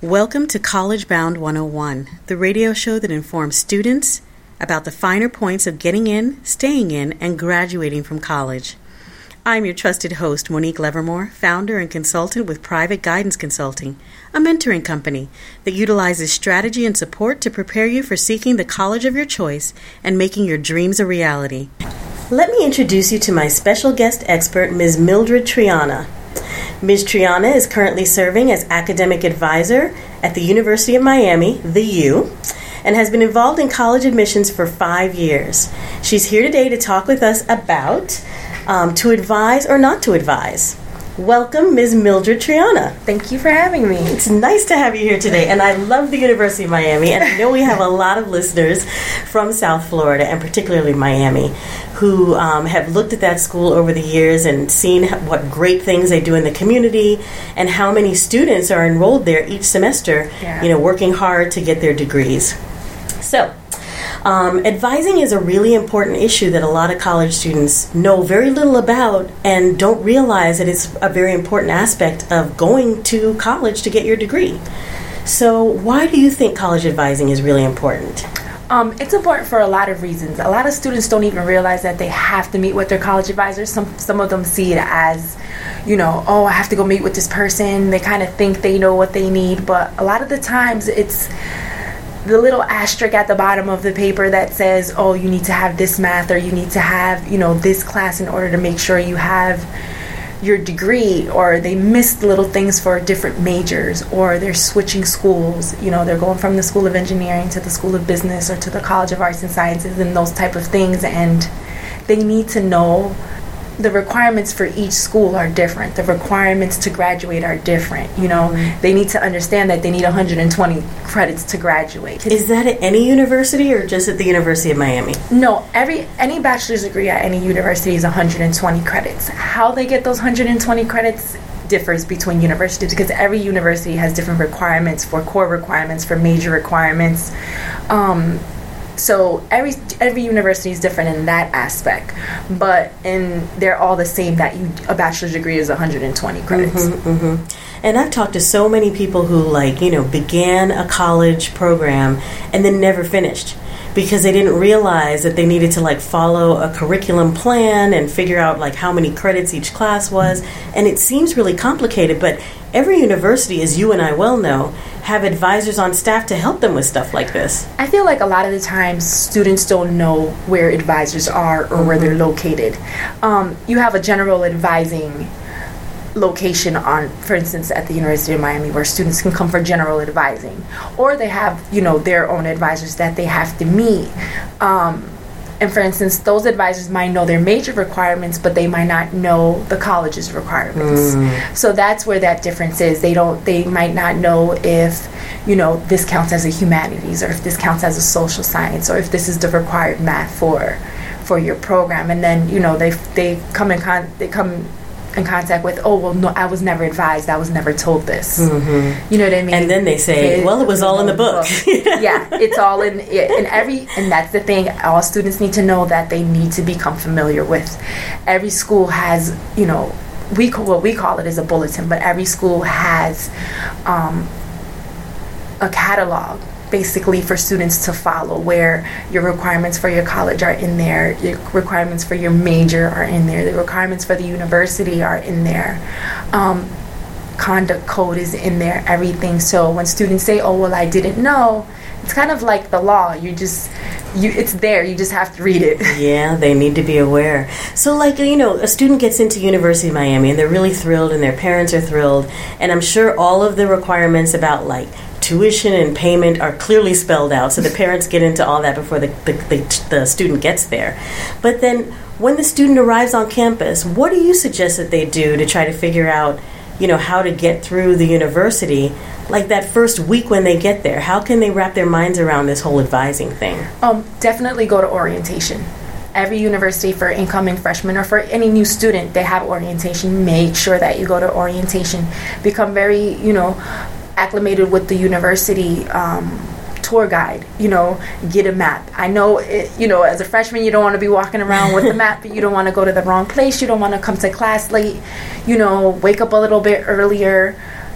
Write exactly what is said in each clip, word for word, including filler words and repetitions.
Welcome to College Bound one oh one, the radio show that informs students about the finer points of getting in, staying in, and graduating from college. I'm your trusted host, Monique Levermore, founder and consultant with Private Guidance Consulting, a mentoring company that utilizes strategy and support to prepare you for seeking the college of your choice and making your dreams a reality. Let me introduce you to my special guest expert, Miz Mildred Triana. Miz Triana is currently serving as academic advisor at the University of Miami, the U, and has been involved in college admissions for five years. She's here today to talk with us about um, to advise or not to advise. Welcome, Miz Mildred Triana. Thank you for having me. It's nice to have you here today, and I love the University of Miami, and I know we have a lot of listeners from South Florida, and particularly Miami, who um, have looked at that school over the years and seen what great things they do in the community and how many students are enrolled there each semester, yeah. you know, working hard to get their degrees. So, Um, advising is a really important issue that a lot of college students know very little about and don't realize that it's a very important aspect of going to college to get your degree. So why do you think college advising is really important? Um, it's important for a lot of reasons. A lot of students don't even realize that they have to meet with their college advisors. Some some of them see it as, you know, oh, I have to go meet with this person. They kind of think they know what they need, but a lot of the times it's the little asterisk at the bottom of the paper that says, oh, you need to have this math or you need to have, you know, this class in order to make sure you have your degree, or they missed little things for different majors, or they're switching schools. You know, they're going from the School of Engineering to the School of Business or to the College of Arts and Sciences and those type of things, and they need to know the requirements for each school are different. The requirements to graduate are different. You know, mm-hmm. They need to understand that they need one hundred twenty credits to graduate. Is that at any university or just at the University of Miami? No, every any bachelor's degree at any university is one hundred twenty credits. How they get those one hundred twenty credits differs between universities because every university has different requirements for core requirements, for major requirements. Um, So every every university is different in that aspect, but in they're all the same. That you, a bachelor's degree is one hundred twenty credits. Mm-hmm, mm-hmm. And I've talked to so many people who, like, you know, began a college program and then never finished because they didn't realize that they needed to, like, follow a curriculum plan and figure out, like, how many credits each class was. And it seems really complicated, but every university, as you and I well know, have advisors on staff to help them with stuff like this. I feel like a lot of the times students don't know where advisors are or mm-hmm. where they're located. Um, you have a general advising location on, for instance, at the University of Miami, where students can come for general advising, or they have, you know, their own advisors that they have to meet. Um, And for instance, those advisors might know their major requirements, but they might not know the college's requirements. Mm. So that's where that difference is. They don't. They might not know if, you know, this counts as a humanities, or if this counts as a social science, or if this is the required math for, for your program. And then, you know, they they come in con they come. in contact with, oh, well, no, I was never advised, I was never told this. Mm-hmm. You know what I mean? And then they say, it, well, it was all in the book. book. Yeah, it's all in, in every, and that's the thing, all students need to know that they need to become familiar with. Every school has, you know, we what we call it is a bulletin, but every school has um, a catalog basically for students to follow, where your requirements for your college are in there, your requirements for your major are in there, the requirements for the university are in there, um, conduct code is in there, everything. So when students say, oh, well, I didn't know, it's kind of like the law. You just, you, it's there, you just have to read it. Yeah, they need to be aware. So, like, you know, a student gets into University of Miami and they're really thrilled and their parents are thrilled, and I'm sure all of the requirements about, like, tuition and payment are clearly spelled out, so the parents get into all that before the, the, the, the student gets there. But then when the student arrives on campus, what do you suggest that they do to try to figure out, you know, how to get through the university, like that first week when they get there? How can they wrap their minds around this whole advising thing? Um, definitely go to orientation. Every university, for incoming freshmen or for any new student, they have orientation. Make sure that you go to orientation. Become very, you know, acclimated with the university um, tour guide. You know, get a map. I know, it, you know, as a freshman, you don't want to be walking around with a map, but you don't want to go to the wrong place. You don't want to come to class late. You know, wake up a little bit earlier.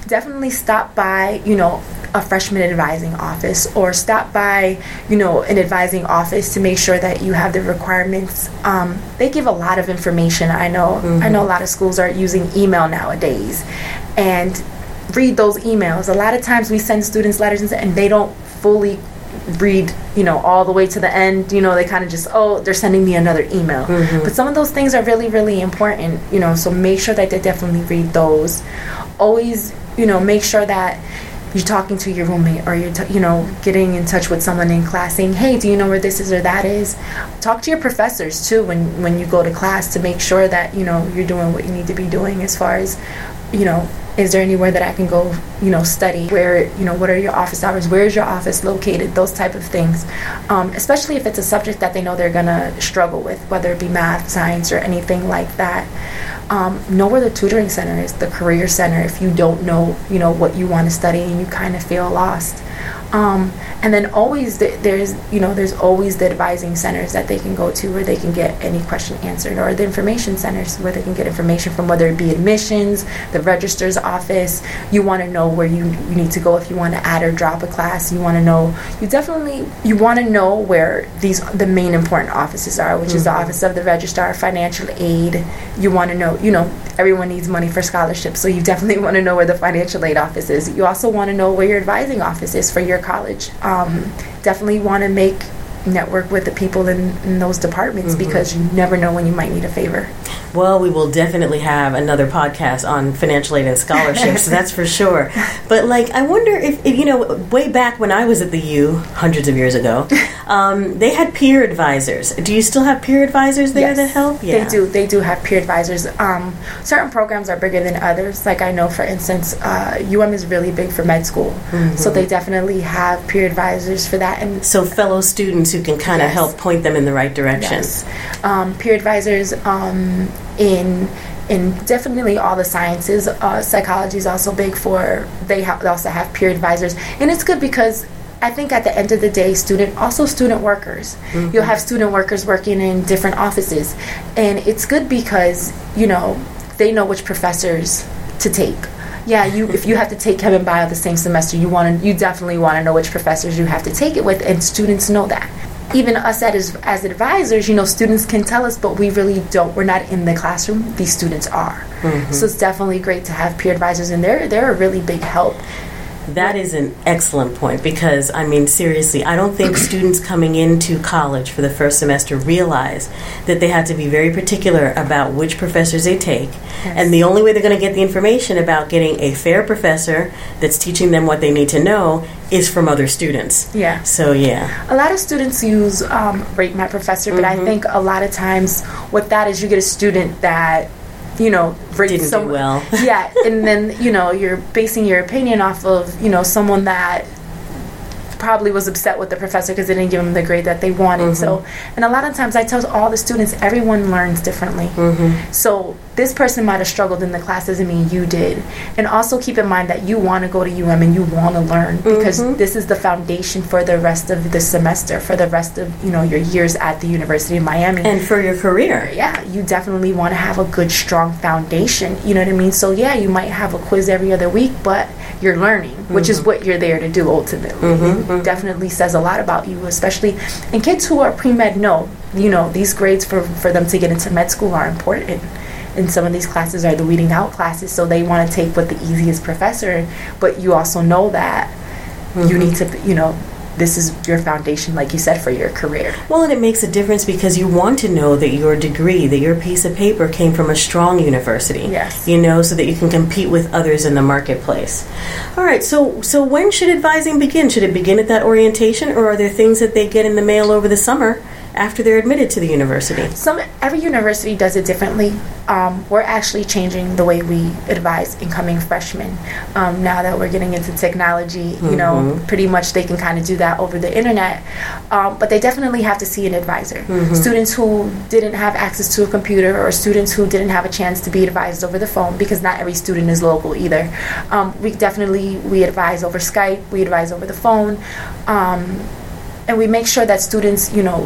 definitely stop by, you know, a freshman advising office, or stop by, you know, an advising office to make sure that you have the requirements. Um, they give a lot of information. I know, mm-hmm. I know a lot of schools are using email nowadays, and read those emails. A lot of times we send students letters and they don't fully read, you know, all the way to the end. You know, they kind of just, oh, they're sending me another email. Mm-hmm. But some of those things are really, really important, you know, so make sure that they definitely read those. Always, you know, make sure that you're talking to your roommate, or you're, t- you know, getting in touch with someone in class saying, hey, do you know where this is or that is? Talk to your professors, too, when, when you go to class, to make sure that, you know, you're doing what you need to be doing as far as, you know, is there anywhere that I can go, you know, study? Where, you know, what are your office hours? Where is your office located? Those type of things. Um, especially if it's a subject that they know they're going to struggle with, whether it be math, science, or anything like that. Um, know where the tutoring center is, the career center, if you don't know, you know, what you want to study and you kind of feel lost. Um, and then always th- there's, you know, there's always the advising centers that they can go to where they can get any question answered, or the information centers where they can get information from, whether it be admissions, the registrar's office. You want to know where you, you need to go if you want to add or drop a class. You want to know, you definitely, you want to know where these, the main important offices are, which mm-hmm. is the office of the registrar, financial aid. You want to know, you know, everyone needs money for scholarships, so you definitely want to know where the financial aid office is. You also want to know where your advising office is for your college. Um, definitely want to make network with the people in, in those departments, mm-hmm. because you never know when you might need a favor. Well, we will definitely have another podcast on financial aid and scholarships, that's for sure. But, like, I wonder if, if, you know, way back when I was at the U, hundreds of years ago, um, they had peer advisors. Do you still have peer advisors there yes, that help? Yeah. They do. They do have peer advisors. Um, certain programs are bigger than others. Like, I know, for instance, uh, U M is really big for med school. Mm-hmm. So they definitely have peer advisors for that. And so fellow students who can kind of yes. help point them in the right direction. Yes. Um, peer advisors um, in in definitely all the sciences. Uh, psychology is also big for, they, ha- they also have peer advisors. And it's good because I think at the end of the day, student, also student workers. Mm-hmm. You'll have student workers working in different offices. And it's good because, you know, they know which professors to take. Yeah, you if you have to take chem and bio the same semester, you want to, you definitely want to know which professors you have to take it with, and students know that. Even us as, as advisors, you know, students can tell us, but we really don't. We're not in the classroom. These students are. Mm-hmm. So it's definitely great to have peer advisors, and they're, they're a really big help. That is an excellent point, because, I mean, seriously, I don't think students coming into college for the first semester realize that they have to be very particular about which professors they take. Yes. And the only way they're going to get the information about getting a fair professor that's teaching them what they need to know is from other students. Yeah. So, yeah. A lot of students use um, Rate My Professor, but mm-hmm. I think a lot of times what that is, you get a student that, you know, didn't some, do well. Yeah, and then, you know, you're basing your opinion off of, you know, someone that probably was upset with the professor because they didn't give them the grade that they wanted. Mm-hmm. So, and a lot of times I tell all the students, everyone learns differently. Mm-hmm. So this person might have struggled in the class, doesn't mean you did. And also keep in mind that you want to go to U M and you want to learn, because mm-hmm. this is the foundation for the rest of the semester, for the rest of, you know, your years at the University of Miami. And for your career. Yeah, you definitely want to have a good, strong foundation. You know what I mean? So yeah, you might have a quiz every other week, but you're learning, mm-hmm. which is what you're there to do ultimately. Mm-hmm. It definitely says a lot about you, especially, and kids who are pre-med know, you know, these grades for, for them to get into med school are important. And some of these classes are the weeding out classes, so they want to take what the easiest professor, but you also know that mm-hmm. you need to, you know, this is your foundation, like you said, for your career. Well, and it makes a difference because you want to know that your degree, that your piece of paper came from a strong university. Yes. You know, so that you can compete with others in the marketplace. All right, so so when should advising begin? Should it begin at that orientation, or are there things that they get in the mail over the summer after they're admitted to the university? Some every university does it differently. Um, we're actually changing the way we advise incoming freshmen. Um, now that we're getting into technology, you mm-hmm. know, pretty much they can kind of do that over the internet. Um, but they definitely have to see an advisor. Mm-hmm. Students who didn't have access to a computer, or students who didn't have a chance to be advised over the phone, because not every student is local either. Um, we definitely, we advise over Skype, we advise over the phone. Um, and we make sure that students, you know,